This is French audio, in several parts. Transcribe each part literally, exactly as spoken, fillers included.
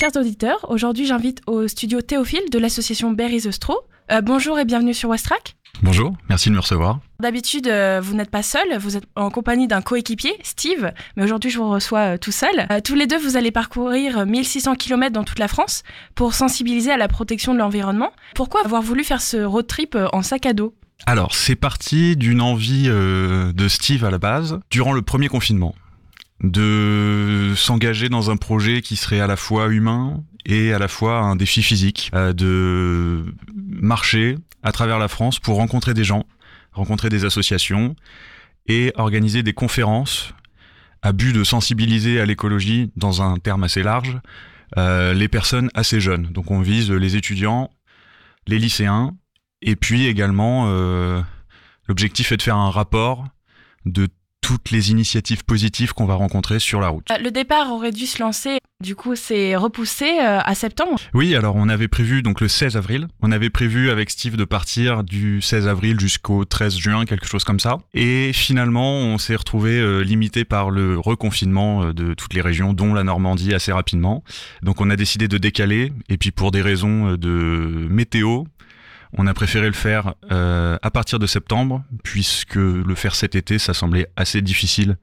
Chers auditeurs, aujourd'hui j'invite au studio Théophile de l'association Bury the Straw. Euh, bonjour et bienvenue sur Westrack. Bonjour, merci de me recevoir. D'habitude, euh, vous n'êtes pas seul, vous êtes en compagnie d'un coéquipier, Steve, mais aujourd'hui je vous reçois euh, tout seul. Euh, tous les deux, vous allez parcourir mille six cents kilomètres dans toute la France pour sensibiliser à la protection de l'environnement. Pourquoi avoir voulu faire ce road trip euh, en sac à dos ? Alors, c'est parti d'une envie euh, de Steve à la base, durant le premier confinement, de s'engager dans un projet qui serait à la fois humain et à la fois un défi physique, euh, de marcher à travers la France pour rencontrer des gens, rencontrer des associations et organiser des conférences à but de sensibiliser à l'écologie dans un terme assez large, euh, les personnes assez jeunes. Donc on vise les étudiants, les lycéens, et puis également euh, l'objectif est de faire un rapport de toutes les initiatives positives qu'on va rencontrer sur la route. Le départ aurait dû se lancer, du coup c'est repoussé euh, à septembre. Oui, alors on avait prévu donc le seize avril. On avait prévu avec Steve de partir du seize avril jusqu'au treize juin, quelque chose comme ça. Et finalement, on s'est retrouvé euh, limité par le reconfinement euh, de toutes les régions, dont la Normandie assez rapidement. Donc on a décidé de décaler. Et puis pour des raisons de météo, on a préféré le faire euh, à partir de septembre, puisque le faire cet été, ça semblait assez difficile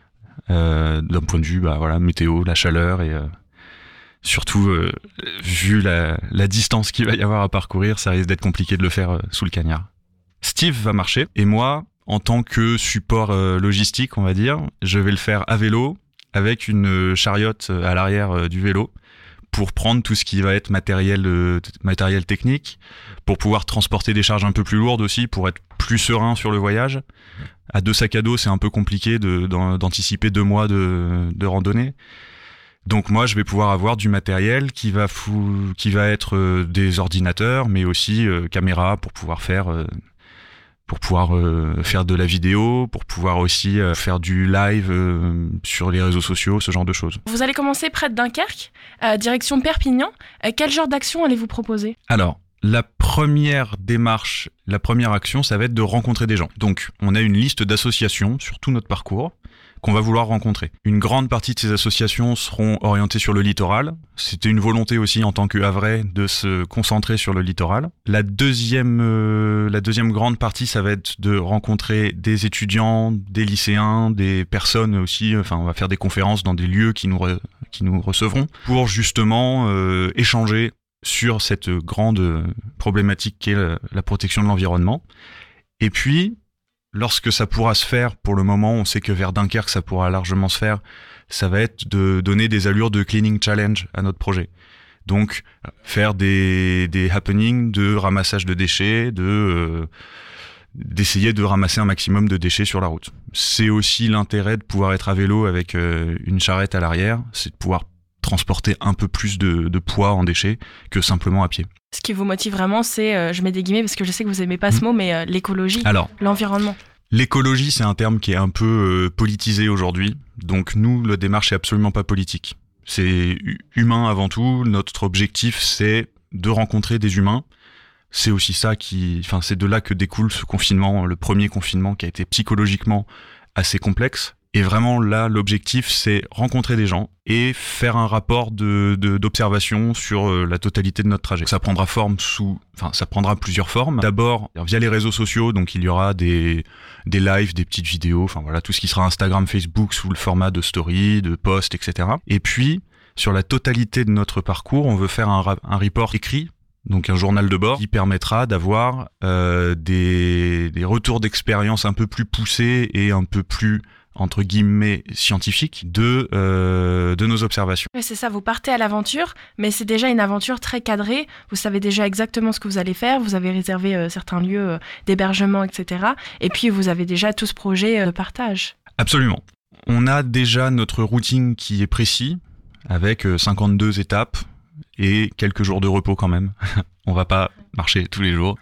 euh, d'un point de vue bah, voilà, météo, la chaleur et euh, surtout, euh, vu la, la distance qu'il va y avoir à parcourir, ça risque d'être compliqué de le faire euh, sous le cagnard. Steve va marcher et moi, en tant que support euh, logistique, on va dire, je vais le faire à vélo avec une chariote à l'arrière euh, du vélo, pour prendre tout ce qui va être matériel, euh, matériel technique, pour pouvoir transporter des charges un peu plus lourdes aussi, pour être plus serein sur le voyage. À deux sacs à dos, c'est un peu compliqué de, d'anticiper deux mois de, de randonnée. Donc moi, je vais pouvoir avoir du matériel qui va, fou, qui va être euh, des ordinateurs, mais aussi euh, caméra pour pouvoir faire... Euh, pour pouvoir euh, faire de la vidéo, pour pouvoir aussi euh, faire du live euh, sur les réseaux sociaux, ce genre de choses. Vous allez commencer près de Dunkerque, euh, direction Perpignan. Euh, quel genre d'action allez-vous proposer ? Alors, la première démarche, la première action, ça va être de rencontrer des gens. Donc, on a une liste d'associations sur tout notre parcours qu'on va vouloir rencontrer. Une grande partie de ces associations seront orientées sur le littoral. C'était une volonté aussi en tant que Havrais de se concentrer sur le littoral. La deuxième, euh, la deuxième grande partie, ça va être de rencontrer des étudiants, des lycéens, des personnes aussi. Enfin, on va faire des conférences dans des lieux qui nous, re, qui nous recevront pour justement euh, échanger sur cette grande problématique qu'est la, la protection de l'environnement. Et puis, lorsque ça pourra se faire, pour le moment, on sait que vers Dunkerque, ça pourra largement se faire, ça va être de donner des allures de cleaning challenge à notre projet. Donc, faire des, des happenings de ramassage de déchets, de, euh, d'essayer de ramasser un maximum de déchets sur la route. C'est aussi l'intérêt de pouvoir être à vélo avec euh, une charrette à l'arrière, c'est de pouvoir transporter un peu plus de, de poids en déchets que simplement à pied. Ce qui vous motive vraiment, c'est, euh, je mets des guillemets parce que je sais que vous aimez pas ce mot, mais euh, l'écologie, Alors, l'environnement. L'écologie, c'est un terme qui est un peu euh, politisé aujourd'hui. Donc nous, la démarche est absolument pas politique. C'est humain avant tout. Notre objectif, c'est de rencontrer des humains. C'est aussi ça qui, enfin, c'est de là que découle ce confinement, le premier confinement qui a été psychologiquement assez complexe. Et vraiment, là, l'objectif, c'est rencontrer des gens et faire un rapport de, de, d'observation sur euh, la totalité de notre trajet. Ça prendra forme sous, enfin, ça prendra plusieurs formes. D'abord, via les réseaux sociaux, donc il y aura des, des lives, des petites vidéos, enfin voilà, tout ce qui sera Instagram, Facebook sous le format de story, de post, et cetera. Et puis, sur la totalité de notre parcours, on veut faire un, un report écrit, donc un journal de bord, qui permettra d'avoir euh, des, des retours d'expérience un peu plus poussés et un peu plus entre guillemets scientifiques de euh, de nos observations. Ouais, c'est ça, vous partez à l'aventure, mais c'est déjà une aventure très cadrée. Vous savez déjà exactement ce que vous allez faire. Vous avez réservé euh, certains lieux euh, d'hébergement, et cetera. Et puis vous avez déjà tout ce projet euh, de partage. Absolument. On a déjà notre routing qui est précis, avec euh, cinquante-deux étapes et quelques jours de repos quand même. On va pas marcher tous les jours.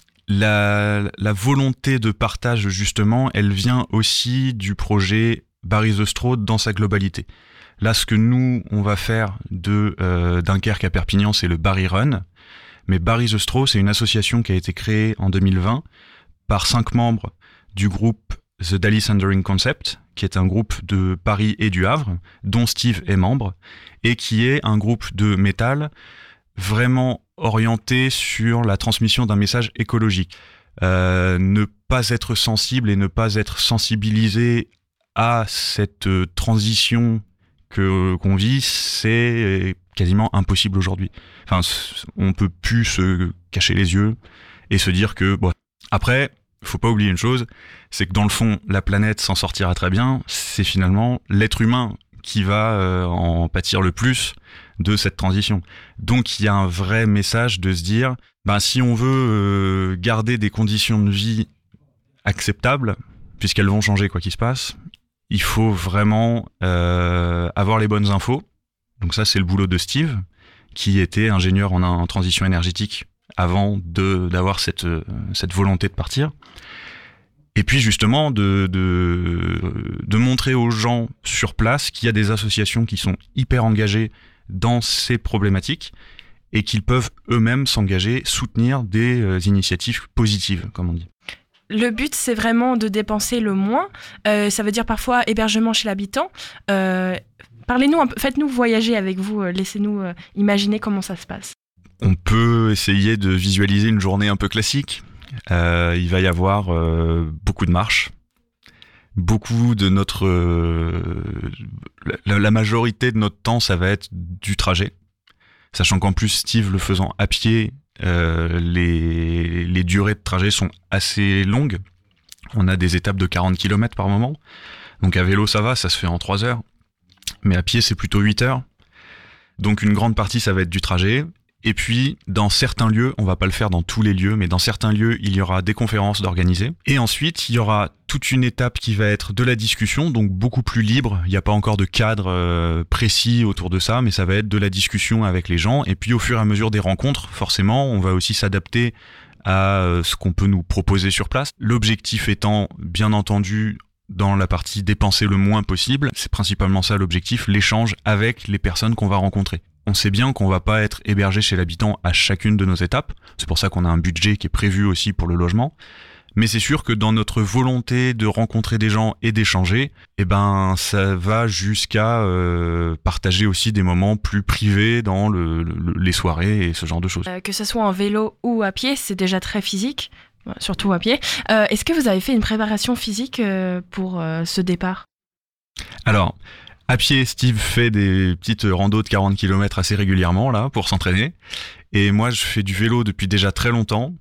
La, la volonté de partage, justement, elle vient aussi du projet Bury the Straw dans sa globalité. Là, ce que nous, on va faire de euh, Dunkerque à Perpignan, c'est le Bury Run. Mais Bury the Straw, c'est une association qui a été créée en deux mille vingt par cinq membres du groupe The Daly Sundering Concept, qui est un groupe de Paris et du Havre, dont Steve est membre, et qui est un groupe de métal vraiment orienté sur la transmission d'un message écologique. Euh, ne pas être sensible et ne pas être sensibilisé à cette transition que, qu'on vit, c'est quasiment impossible aujourd'hui. Enfin, on peut plus se cacher les yeux et se dire que... Bon. Après, faut pas oublier une chose, c'est que dans le fond, la planète s'en sortira très bien, c'est finalement l'être humain qui va euh, en pâtir le plus de cette transition. Donc il y a un vrai message de se dire, ben, si on veut euh, garder des conditions de vie acceptables, puisqu'elles vont changer quoi qu'il se passe, il faut vraiment euh, avoir les bonnes infos. Donc ça, c'est le boulot de Steve, qui était ingénieur en, en transition énergétique avant de, d'avoir cette, cette volonté de partir. Et puis justement, de, de, de montrer aux gens sur place qu'il y a des associations qui sont hyper engagées dans ces problématiques et qu'ils peuvent eux-mêmes s'engager, soutenir des euh, initiatives positives, comme on dit. Le but, c'est vraiment de dépenser le moins. Euh, ça veut dire parfois hébergement chez l'habitant. Euh, parlez-nous un peu, faites-nous voyager avec vous, euh, laissez-nous euh, imaginer comment ça se passe. On peut essayer de visualiser une journée un peu classique. Euh, il va y avoir euh, beaucoup de marches. Beaucoup de notre... Euh, la, la majorité de notre temps, ça va être du trajet. Sachant qu'en plus, Steve, le faisant à pied, euh, les, les durées de trajet sont assez longues. On a des étapes de quarante kilomètres par moment. Donc à vélo, ça va, ça se fait en trois heures. Mais à pied, c'est plutôt huit heures. Donc une grande partie, ça va être du trajet. Et puis, dans certains lieux, on va pas le faire dans tous les lieux, mais dans certains lieux, il y aura des conférences d'organiser. Et ensuite, il y aura toute une étape qui va être de la discussion, donc beaucoup plus libre. Il n'y a pas encore de cadre euh, précis autour de ça, mais ça va être de la discussion avec les gens. Et puis, au fur et à mesure des rencontres, forcément, on va aussi s'adapter à euh, ce qu'on peut nous proposer sur place. L'objectif étant, bien entendu, dans la partie dépenser le moins possible, c'est principalement ça l'objectif, l'échange avec les personnes qu'on va rencontrer. On sait bien qu'on va pas être hébergé chez l'habitant à chacune de nos étapes. C'est pour ça qu'on a un budget qui est prévu aussi pour le logement. Mais c'est sûr que dans notre volonté de rencontrer des gens et d'échanger, eh ben, ça va jusqu'à euh, partager aussi des moments plus privés dans le, le, les soirées et ce genre de choses. Euh, que ce soit en vélo ou à pied, c'est déjà très physique, surtout à pied. Euh, est-ce que vous avez fait une préparation physique euh, pour euh, ce départ ? Alors... À pied, Steve fait des petites randos de quarante kilomètres assez régulièrement là pour s'entraîner. Et moi, je fais du vélo depuis déjà très longtemps.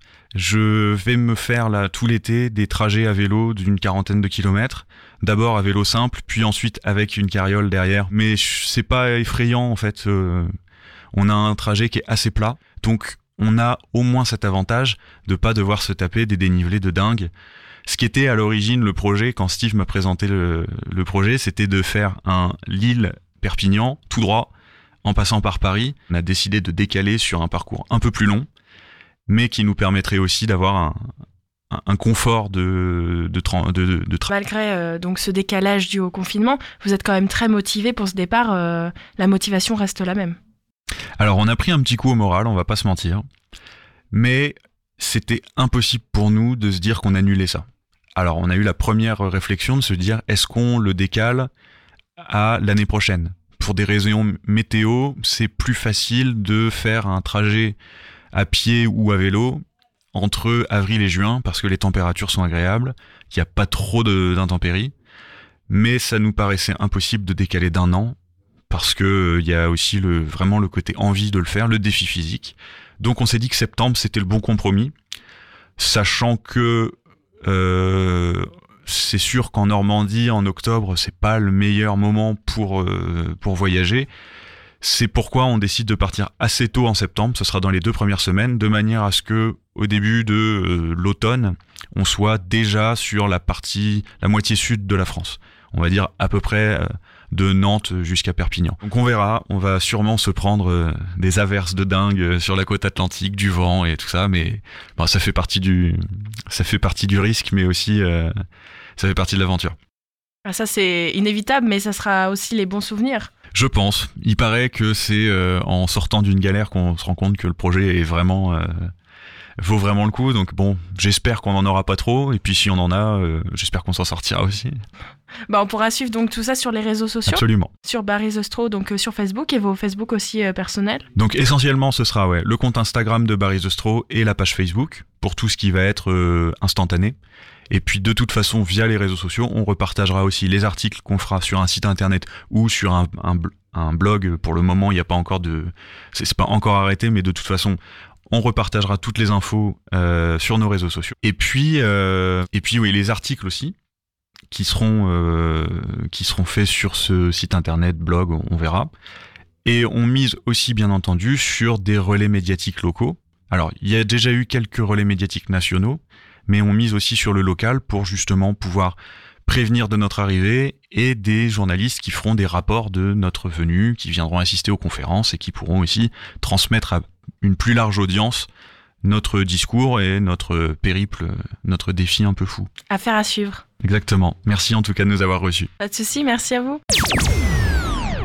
Je vais me faire là tout l'été des trajets à vélo d'une quarantaine de kilomètres. D'abord à vélo simple, puis ensuite avec une carriole derrière. Mais c'est pas effrayant en fait. Euh, on a un trajet qui est assez plat, donc on a au moins cet avantage de pas devoir se taper des dénivelés de dingue. Ce qui était à l'origine le projet, quand Steve m'a présenté le, le projet, c'était de faire un Lille-Perpignan tout droit, en passant par Paris. On a décidé de décaler sur un parcours un peu plus long, mais qui nous permettrait aussi d'avoir un, un, un confort de, de, tra- de, de, de travail. Malgré euh, donc ce décalage dû au confinement, vous êtes quand même très motivé pour ce départ. Euh, la motivation reste la même. Alors on a pris un petit coup au moral, on va pas se mentir, mais c'était impossible pour nous de se dire qu'on annulait ça. Alors, on a eu la première réflexion de se dire, est-ce qu'on le décale à l'année prochaine ? Pour des raisons météo, c'est plus facile de faire un trajet à pied ou à vélo entre avril et juin, parce que les températures sont agréables, qu'il n'y a pas trop de, d'intempéries. Mais ça nous paraissait impossible de décaler d'un an, parce que euh, y a aussi le, vraiment le côté envie de le faire, le défi physique. Donc on s'est dit que septembre, c'était le bon compromis, sachant que Euh, c'est sûr qu'en Normandie, en octobre, c'est pas le meilleur moment pour, euh, pour voyager. C'est pourquoi on décide de partir assez tôt en septembre, ce sera dans les deux premières semaines, de manière à ce que, au début de euh, l'automne, on soit déjà sur la partie, la moitié sud de la France. On va dire à peu près euh, de Nantes jusqu'à Perpignan. Donc on verra, on va sûrement se prendre euh, des averses de dingue sur la côte atlantique, du vent et tout ça, mais bon, ça fait partie du, ça fait partie du risque, mais aussi euh, ça fait partie de l'aventure. Ah, ça c'est inévitable, mais ça sera aussi les bons souvenirs. Je pense. Il paraît que c'est euh, en sortant d'une galère qu'on se rend compte que le projet est vraiment, euh, vaut vraiment le coup. Donc bon, j'espère qu'on n'en aura pas trop. Et puis si on en a, euh, j'espère qu'on s'en sortira aussi. Bah, on pourra suivre donc tout ça sur les réseaux sociaux. Absolument. Sur Barry The Straw, donc euh, sur Facebook et vos Facebook aussi euh, personnels. Donc essentiellement, ce sera ouais, le compte Instagram de Barry The Straw et la page Facebook pour tout ce qui va être euh, instantané. Et puis de toute façon, via les réseaux sociaux, on repartagera aussi les articles qu'on fera sur un site internet ou sur un, un, un blog. Pour le moment, il n'y a pas encore de, c'est, c'est pas encore arrêté, mais de toute façon, on repartagera toutes les infos euh, sur nos réseaux sociaux. Et puis, euh, et puis oui, les articles aussi qui seront euh, qui seront faits sur ce site internet, blog, on verra. Et on mise aussi, bien entendu, sur des relais médiatiques locaux. Alors, il y a déjà eu quelques relais médiatiques nationaux, mais on mise aussi sur le local pour justement pouvoir prévenir de notre arrivée et des journalistes qui feront des rapports de notre venue, qui viendront assister aux conférences et qui pourront aussi transmettre à une plus large audience notre discours et notre périple, notre défi un peu fou. Affaire à suivre. Exactement. Merci en tout cas de nous avoir reçus. Pas de souci, merci à vous.